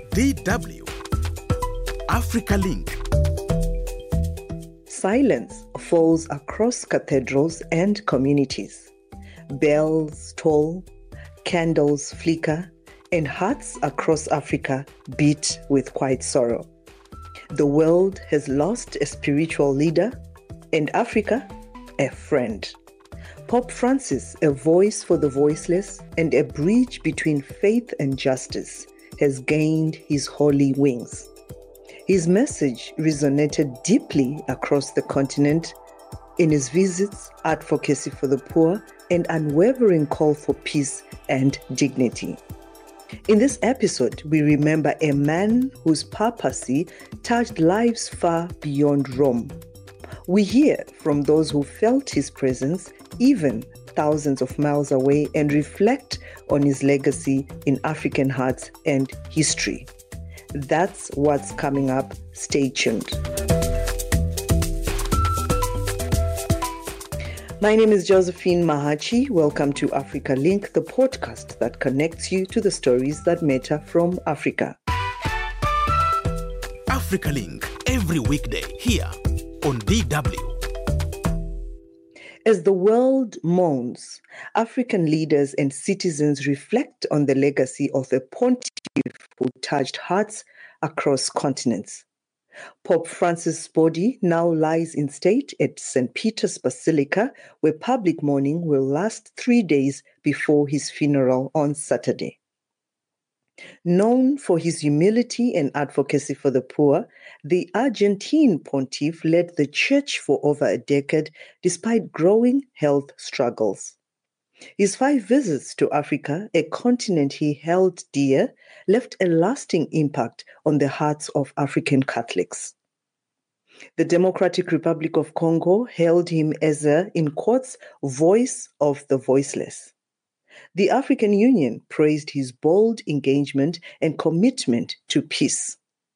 DW Africa Link. Silence falls across cathedrals and communities. Bells toll, candles flicker, and hearts across Africa beat with quiet sorrow. The world has lost a spiritual leader, and Africa, a friend. Pope Francis, a voice for the voiceless and a bridge between faith and justice, has gained his holy wings. His message resonated deeply across the continent in his visits, advocacy for the poor, and unwavering call for peace and dignity. In this episode, we remember a man whose papacy touched lives far beyond Rome. We hear from those who felt his presence even thousands of miles away and reflect on his legacy in African hearts and history. That's what's coming up. Stay tuned. My name is Josephine Mahachi. Welcome to Africa Link, the podcast that connects you to the stories that matter from Africa. Africa Link, every weekday here on DW. As the world mourns, African leaders and citizens reflect on the legacy of a pontiff who touched hearts across continents. Pope Francis' body now lies in state at St. Peter's Basilica, where public mourning will last 3 days before his funeral on Saturday. Known for his humility and advocacy for the poor, the Argentine pontiff led the church for over a decade despite growing health struggles. His 5 visits to Africa, a continent he held dear, left a lasting impact on the hearts of African Catholics. The Democratic Republic of Congo hailed him as a, in quotes, voice of the voiceless. The African Union praised his bold engagement and commitment to peace.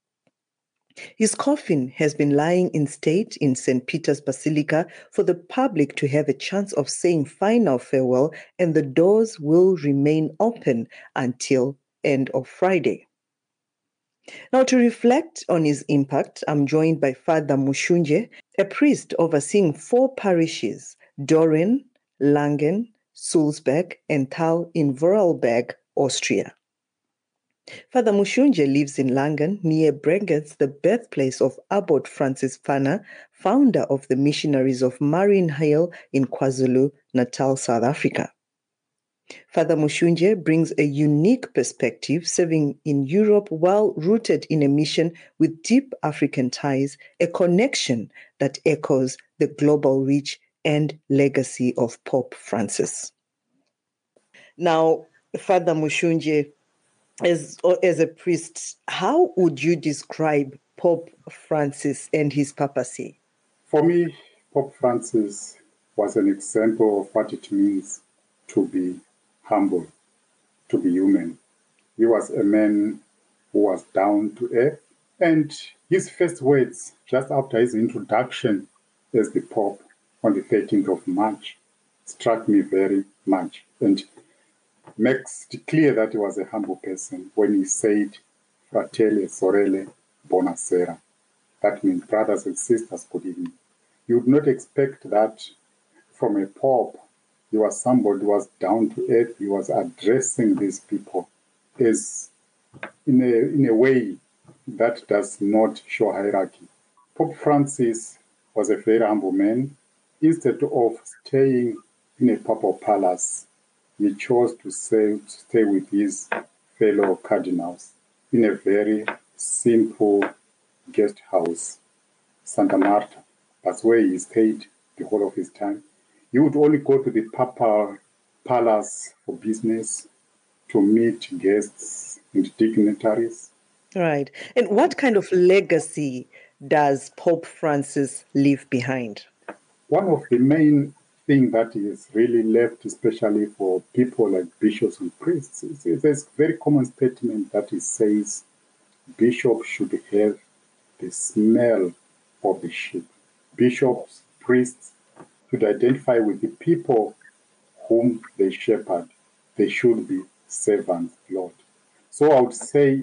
His coffin has been lying in state in St. Peter's Basilica for the public to have a chance of saying final farewell, and the doors will remain open until end of Friday. Now, to reflect on his impact, I'm joined by Father Mushunje, a priest overseeing 4 parishes, Doren, Langen, Sulzberg, and Thal in Vorarlberg, Austria. Father Mushunje lives in Langen, near Bregenz, the birthplace of Abbot Francis Fana, founder of the Missionaries of Mariannhill in KwaZulu-Natal, South Africa. Father Mushunje brings a unique perspective, serving in Europe while rooted in a mission with deep African ties, a connection that echoes the global reach and legacy of Pope Francis. Now, Father Mushunje, as a priest, how would you describe Pope Francis and his papacy? For me, Pope Francis was an example of what it means to be humble, to be human. He was a man who was down to earth, and his first words just after his introduction as the Pope on the 13th of March struck me very much and makes it clear that he was a humble person when he said, Fratelli, sorelle, buonasera. That means brothers and sisters, good evening. You would not expect that from a Pope. He was somebody who was down to earth. He was addressing these people as in a way that does not show hierarchy. Pope Francis was a very humble man. Instead of staying in a papal palace, he chose to stay with his fellow cardinals in a very simple guest house, Santa Marta. That's where he stayed the whole of his time. He would only go to the papal palace for business, to meet guests and dignitaries. Right. And what kind of legacy does Pope Francis leave behind? One of the main things that is really left, especially for people like bishops and priests, is there's a very common statement that it says bishops should have the smell of the sheep. Bishops, priests should identify with the people whom they shepherd. They should be servants, Lord. So I would say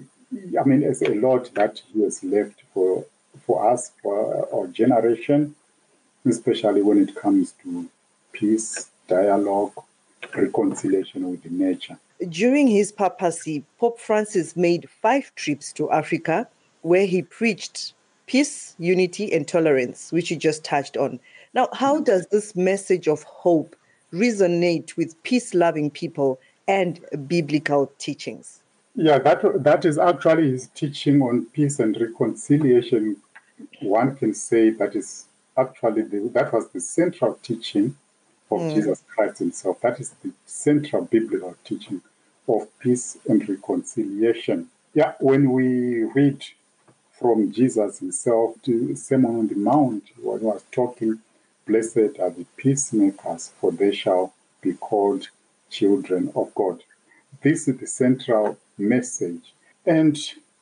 I mean, it's a lot that he has left for us, for our generation, especially when it comes to peace, dialogue, reconciliation with nature. During his papacy, Pope Francis made 5 trips to Africa where he preached peace, unity, and tolerance, which you just touched on. Now, how does this message of hope resonate with peace-loving people and biblical teachings? Yeah, that is actually his teaching on peace and reconciliation. One can say that is actually that was the central teaching of Jesus Christ himself. That is the central biblical teaching of peace and reconciliation. Yeah, when we read from Jesus himself to Sermon on the Mount, when he was talking, blessed are the peacemakers, for they shall be called children of God. This is the central message. And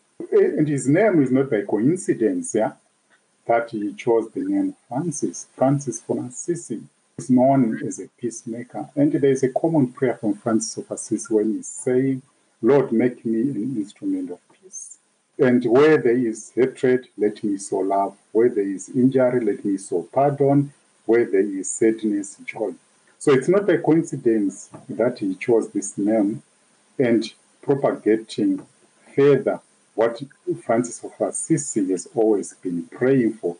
his name is not by coincidence, yeah, that he chose the name Francis. Francis von Assisi is known as a peacemaker. And there is a common prayer from Francis of Assisi when he's saying, Lord, make me an instrument of peace. And where there is hatred, let me sow love. Where there is injury, let me sow pardon. Where there is sadness, joy. So it's not a coincidence that he chose this name and propagating further what Francis of Assisi has always been praying for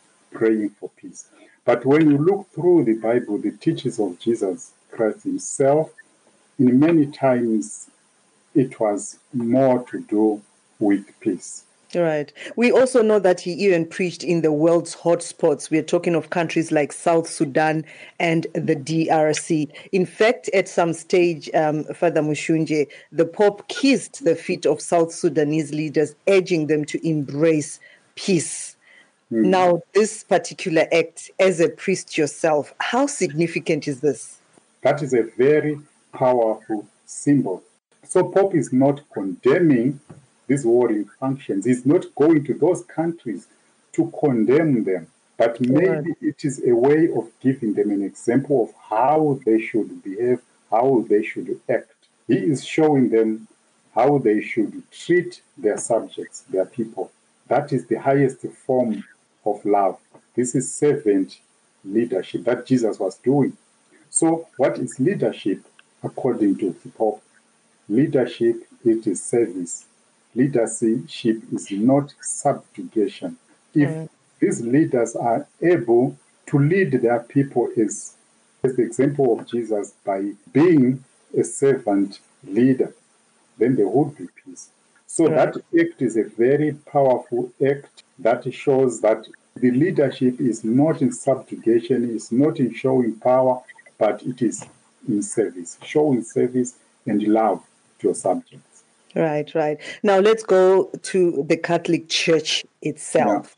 peace. But when you look through the Bible, the teachings of Jesus Christ himself, in many times it was more to do with peace. Right. We also know that he even preached in the world's hotspots. We're talking of countries like South Sudan and the DRC. In fact, at some stage, Father Mushunje, the Pope kissed the feet of South Sudanese leaders, urging them to embrace peace. Now, this particular act, as a priest yourself, how significant is this? That is a very powerful symbol. So Pope is not condemning these warring functions. He's not going to those countries to condemn them, but maybe it is a way of giving them an example of how they should behave, how they should act. He is showing them how they should treat their subjects, their people. That is the highest form of love. This is servant leadership that Jesus was doing. So what is leadership according to the Pope? Leadership, it is service. Leadership is not subjugation. If these leaders are able to lead their people as the example of Jesus by being a servant leader, then there would be peace. So that act is a very powerful act that shows that the leadership is not in subjugation, it's not in showing power, but it is in service, showing service and love to your subjects. Right. Now let's go to the Catholic Church itself.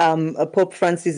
Pope Francis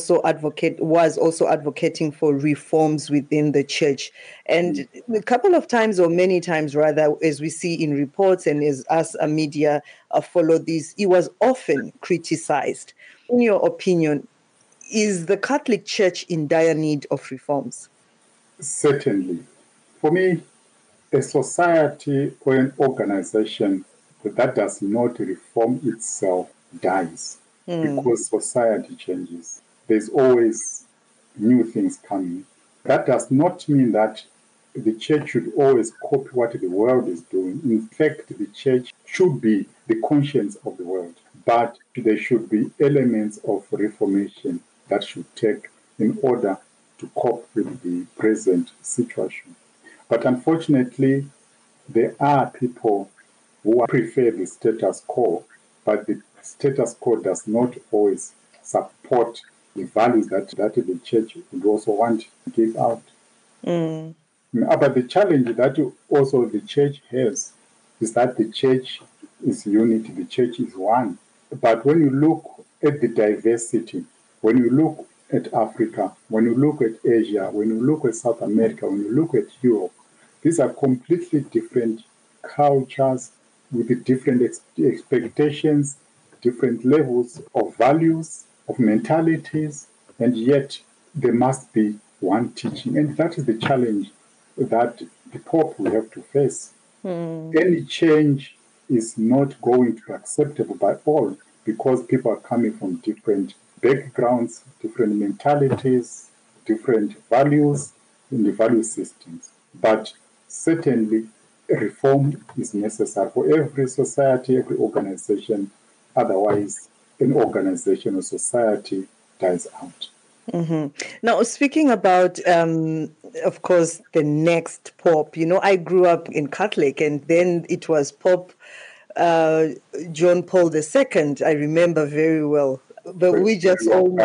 was also advocating for reforms within the church. And a couple of times, or many times rather, as we see in reports and as us media follow this, he was often criticized. In your opinion, is the Catholic Church in dire need of reforms? Certainly. For me, a society or an organization that does not reform itself dies because society changes. There's always new things coming. That does not mean that the church should always copy what the world is doing. In fact, the church should be the conscience of the world, but there should be elements of reformation that should take in order to cope with the present situation. But unfortunately, there are people who prefer the status quo, but the status quo does not always support the values that the church would also want to give out. But the challenge that also the church has is that the church is unity, the church is one. But when you look at the diversity, when you look at Africa, when you look at Asia, when you look at South America, when you look at Europe, these are completely different cultures with different expectations, different levels of values, of mentalities, and yet there must be one teaching. And that is the challenge that the Pope will have to face. Any change is not going to be acceptable by all because people are coming from different backgrounds, different mentalities, different values in the value systems. But certainly, reform is necessary for every society, every organization. Otherwise, an organization or society dies out. Mm-hmm. Now, speaking about, of course, the next Pope, I grew up in Catholic, and then it was Pope John Paul II. I remember very well. But we just all,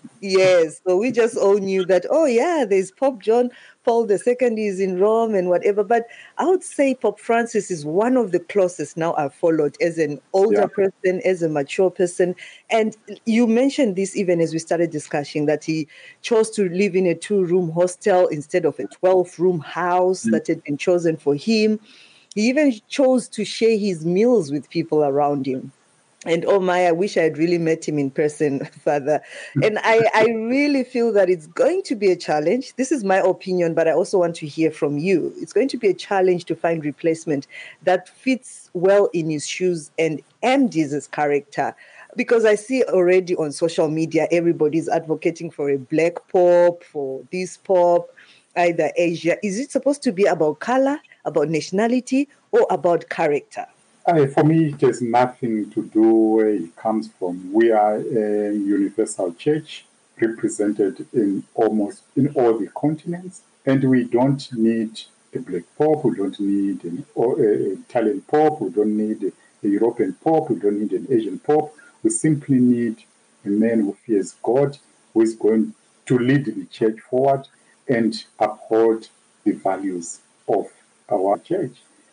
yes, so we just all knew that, oh, yeah, there's Pope John Paul II is in Rome and whatever. But I would say Pope Francis is one of the closest now I've followed as an older person, as a mature person. And you mentioned this even as we started discussing that he chose to live in a 2-room hostel instead of a 12-room house that had been chosen for him. He even chose to share his meals with people around him. And oh my, I wish I had really met him in person, Father. And I really feel that it's going to be a challenge. This is my opinion, but I also want to hear from you. It's going to be a challenge to find replacement that fits well in his shoes and Jesus' character. Because I see already on social media, everybody's advocating for a black pope, for this pope, either Asia. Is it supposed to be about color, about nationality, or about character? For me, it has nothing to do where it comes from. We are a universal church represented in almost in all the continents, and we don't need a black pope, we don't need an Italian pope, we don't need a European pope, we don't need an Asian pope. We simply need a man who fears God, who is going to lead the church forward and uphold the values of our church.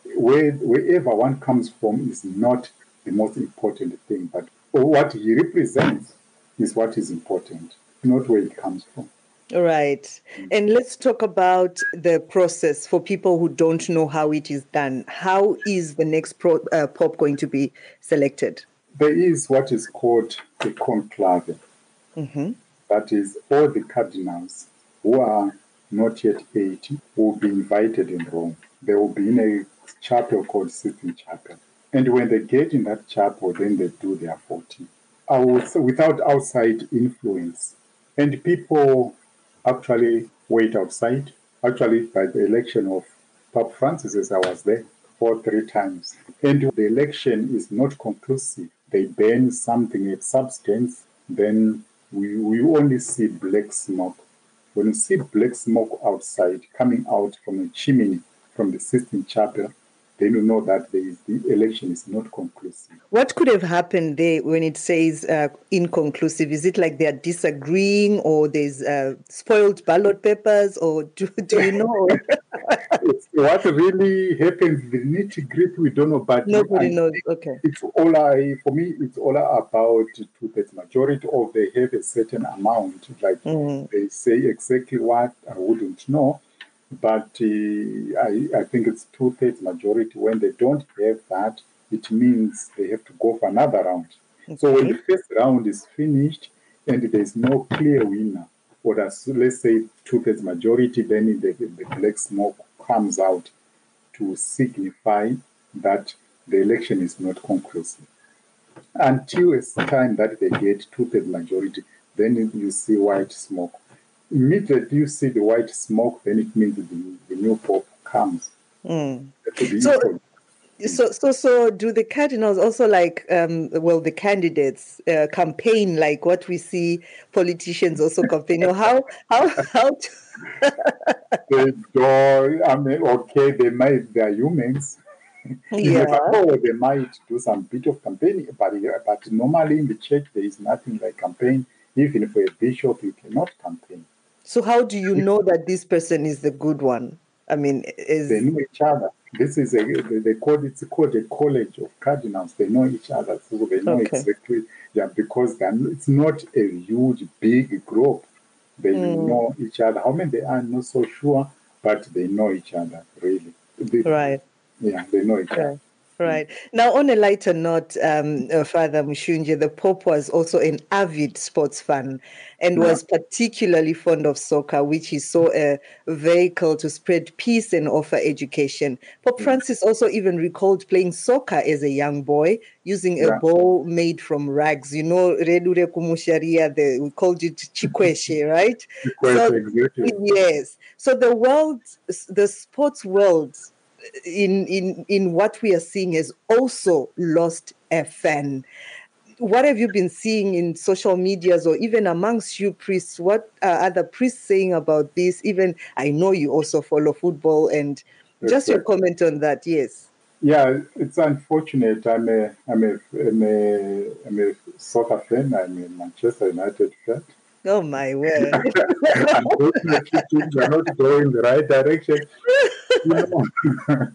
Wherever one comes from is not the most important thing, but what he represents is what is important, not where it comes from. Right. And let's talk about the process for people who don't know how it is done. How is the next Pope going to be selected? There is what is called a conclave. Mm-hmm. That is, all the cardinals who are not yet 80 will be invited in Rome. They will be in a chapel called Sistine Chapel. And when they get in that chapel, then they do their 40. Without outside influence. And people actually wait outside. Actually, by the election of Pope Francis, as I was there 3 times. And the election is not conclusive. They burn something, a substance, then we only see black smoke. When you see black smoke outside, coming out from a chimney from the Sistine Chapel, then you know that the election is not conclusive. What could have happened there when it says inconclusive? Is it like they're disagreeing, or there's spoiled ballot papers, or do you know? It's what really happens, the nitty-gritty, we don't know, but nobody knows. Okay. It's all for me, it's all about 2/3 majority, or they have a certain amount, like they say exactly what I wouldn't know. But I think it's 2/3 majority. When they don't have that, it means they have to go for another round. Okay. So when the first round is finished and there's no clear winner, or let's say 2/3 majority, then the black smoke comes out to signify that the election is not conclusive. Until it's time that they get 2/3 majority, then you see white smoke. Immediately you see the white smoke, then it means the new pope comes. So do the cardinals also the candidates campaign like what we see politicians also campaign? Or how they are humans. They might do some bit of campaigning, but normally in the church there is nothing like campaign. Even for a bishop, you cannot campaign. So how do you know that this person is the good one? I mean, they know each other. This is it's called a college of cardinals. They know each other, so they know exactly. Yeah, because it's not a huge, big group. They know each other. How many they are, I'm not so sure, but they know each other really. Right. Yeah, they know each other. Right. Now, on a lighter note, Father Mushunje, the Pope was also an avid sports fan and Yeah. was particularly fond of soccer, which he saw a vehicle to spread peace and offer education. Pope Francis also even recalled playing soccer as a young boy using a Yeah. ball made from rags. You know, Redure Kumusharia, we called it chikweshe, right? Quite So, exactly. yes. So the sports world in what we are seeing has also lost a fan. What have you been seeing in social medias or even amongst you priests? What are other priests saying about this? Even I know you also follow football, and just your Exactly. comment on that. Yes. Yeah, it's unfortunate. I'm a soccer fan. I'm a Manchester United fan. Oh my word. Unfortunately, things are not going the right direction. You know,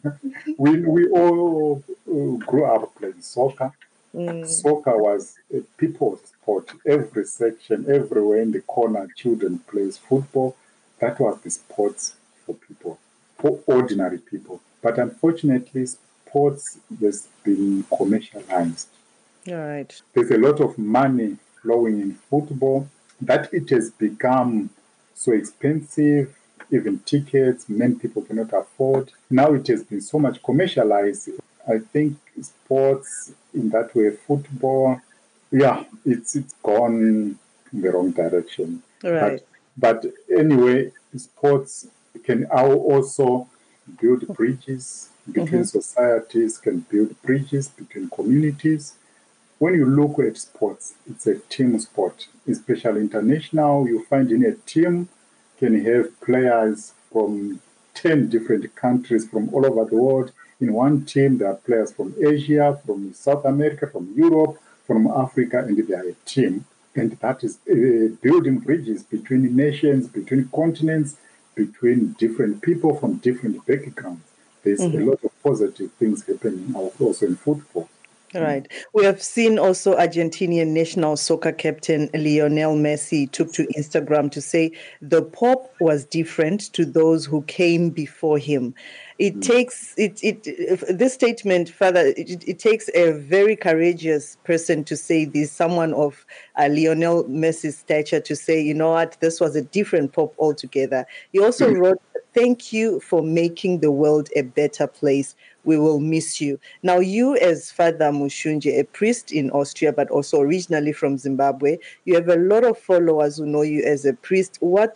we all grew up playing soccer. Mm, Soccer was a people's sport. Every section, everywhere in the corner, children plays football. That was the sports for people, for ordinary people. But unfortunately, sports has been commercialized. all right. There's a lot of money flowing in football that it has become so expensive, even tickets, many people cannot afford. Now it has been so much commercialized. I think sports in that way, football, yeah, it's gone in the wrong direction. All But right. but anyway, sports can also build bridges between Mm-hmm. societies, can build bridges between communities. When you look at sports, it's a team sport, especially international. You find in a team can have players from 10 different countries from all over the world. In one team, there are players from Asia, from South America, from Europe, from Africa, and they are a team. And that is building bridges between nations, between continents, between different people from different backgrounds. There's a lot of positive things happening also in football. Right. We have seen also Argentinian national soccer captain Lionel Messi took to Instagram to say the Pope was different to those who came before him. It takes this statement, Father. It takes a very courageous person to say this. Someone of Lionel Messi's stature to say, you know what, this was a different Pope altogether. He also wrote, "Thank you for making the world a better place. We will miss you." Now, you as Father Mushunje, a priest in Austria, but also originally from Zimbabwe, you have a lot of followers who know you as a priest. What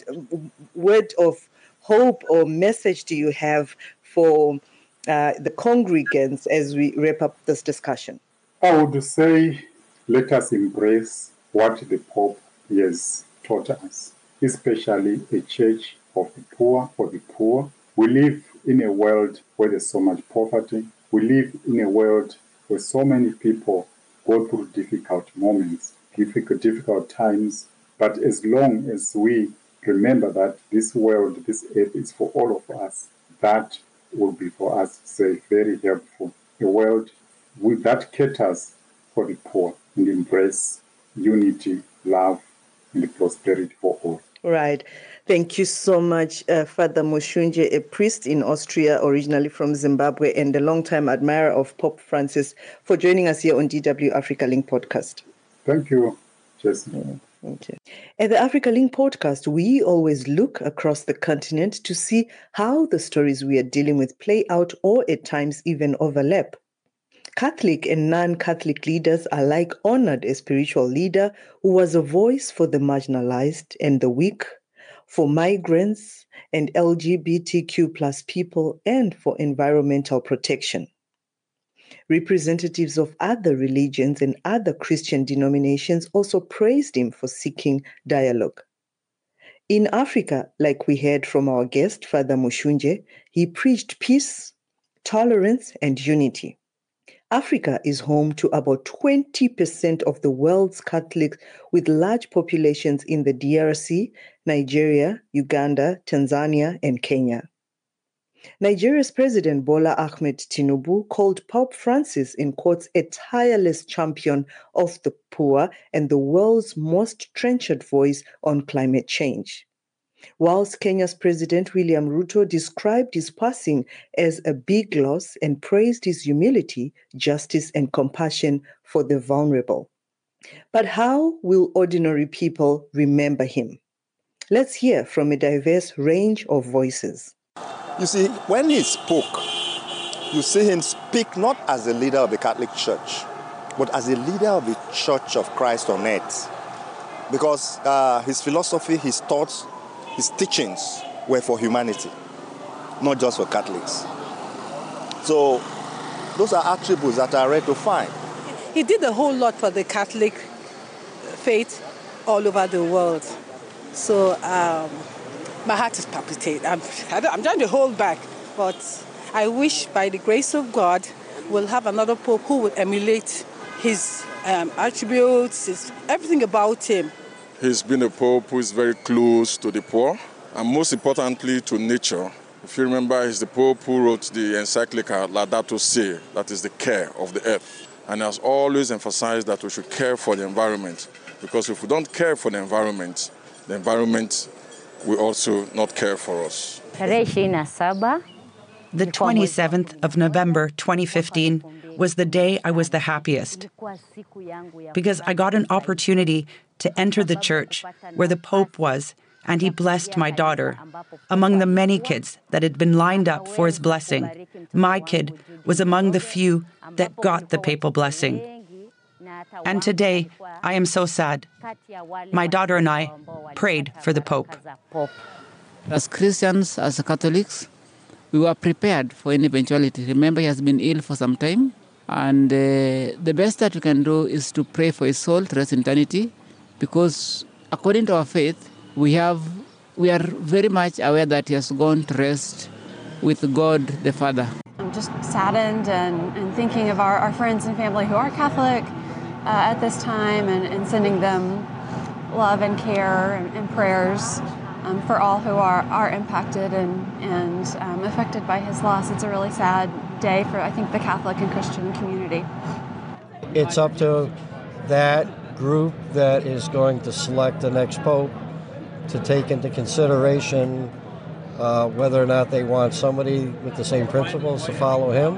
word of hope or message do you have for the congregants as we wrap up this discussion? I would say let us embrace what the Pope has taught us, especially a church of the poor for the poor. We live in a world where there's so much poverty. We live in a world where so many people go through difficult moments, difficult times. But as long as we remember that this world, this earth is for all of us, that will be for us, say, very helpful. A world with that caters for the poor and embrace unity, love, and prosperity for all. Right. Thank you so much, Father Mushunje, a priest in Austria, originally from Zimbabwe, and a longtime admirer of Pope Francis, for joining us here on DW Africa Link podcast. Thank you, Jesse. Thank you. At the Africa Link podcast, we always look across the continent to see how the stories we are dealing with play out or at times even overlap. Catholic and non-Catholic leaders alike honored a spiritual leader who was a voice for the marginalized and the weak, for migrants and LGBTQ plus people, and for environmental protection. Representatives of other religions and other Christian denominations also praised him for seeking dialogue. In Africa, like we heard from our guest, Father Mushunje, he preached peace, tolerance, and unity. Africa is home to about 20% of the world's Catholics, with large populations in the DRC, Nigeria, Uganda, Tanzania, and Kenya. Nigeria's President Bola Ahmed Tinubu called Pope Francis, in quotes, a tireless champion of the poor and the world's most trenchant voice on climate change. whilst Kenya's President William Ruto described his passing as a big loss and praised his humility, justice, and compassion for the vulnerable. But how will ordinary people remember him? Let's hear from a diverse range of voices. You see, when he spoke, you see him speak not as a leader of the Catholic Church, but as a leader of the Church of Christ on earth. Because his philosophy, his thoughts, his teachings were for humanity, not just for Catholics. So those are attributes that are rare to find. He did a whole lot for the Catholic faith all over the world. So my heart is palpitating. I'm trying to hold back, but I wish by the grace of God we'll have another Pope who will emulate his attributes, everything about him. He's been a Pope who is very close to the poor and most importantly to nature. If you remember, he's the Pope who wrote the encyclical Laudato Si, that is the care of the earth. And has always emphasized that we should care for the environment, because if we don't care for the environment will also not care for us. The 27th of November 2015 was the day I was the happiest, because I got an opportunity to enter the church where the Pope was, and he blessed my daughter. Among the many kids that had been lined up for his blessing, my kid was among the few that got the papal blessing. And today, I am so sad. My daughter and I prayed for the Pope. As Christians, as Catholics, we were prepared for any eventuality. Remember, he has been ill for some time, and the best that we can do is to pray for his soul to rest in eternity, because according to our faith, we are very much aware that he has gone to rest with God the Father. I'm just saddened and thinking of our friends and family who are Catholic at this time, and sending them love and care and prayers for all who are impacted and affected by his loss. It's a really sad day for, I think, the Catholic and Christian community. It's up to that group that is going to select the next pope to take into consideration whether or not they want somebody with the same principles to follow him,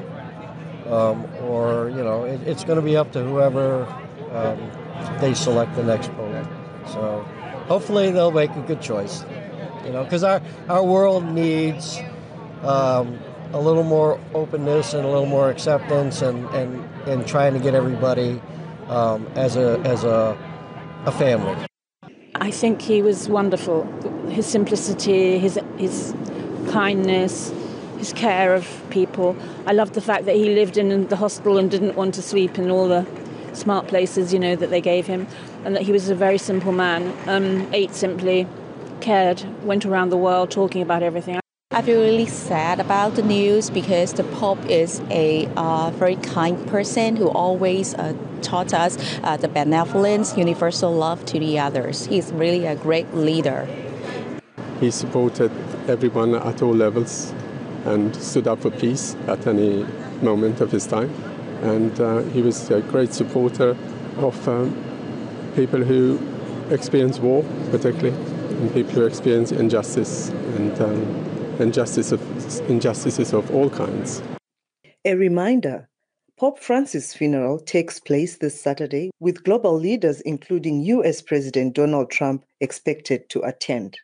or, it's going to be up to whoever they select the next pope. So hopefully they'll make a good choice, because our world needs a little more openness and a little more acceptance, and trying to get everybody as a family. I think he was wonderful. His simplicity, his kindness, his care of people. I loved the fact that he lived in the hospital and didn't want to sweep in all the smart places, that they gave him, and that he was a very simple man. Ate simply, cared, went around the world talking about everything. I feel really sad about the news because the Pope is a very kind person who always taught us the benevolence, universal love to the others. He's really a great leader. He supported everyone at all levels and stood up for peace at any moment of his time. And he was a great supporter of people who experience war, particularly, and people who experience injustice and injustices of all kinds. A reminder, Pope Francis' funeral takes place this Saturday, with global leaders including US President Donald Trump expected to attend.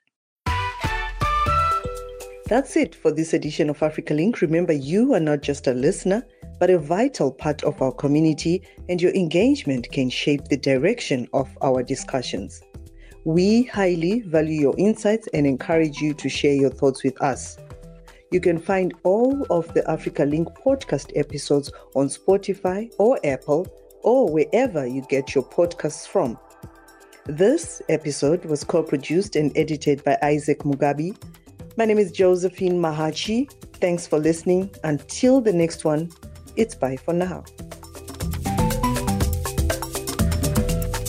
That's it for this edition of Africa Link. Remember, you are not just a listener, but a vital part of our community, and your engagement can shape the direction of our discussions. We highly value your insights and encourage you to share your thoughts with us. You can find all of the Africa Link podcast episodes on Spotify or Apple or wherever you get your podcasts from. This episode was co-produced and edited by Isaac Mugabi. My name is Josephine Mahachi. Thanks for listening. Until the next one, it's bye for now.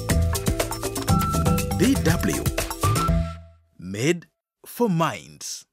DW, made for minds.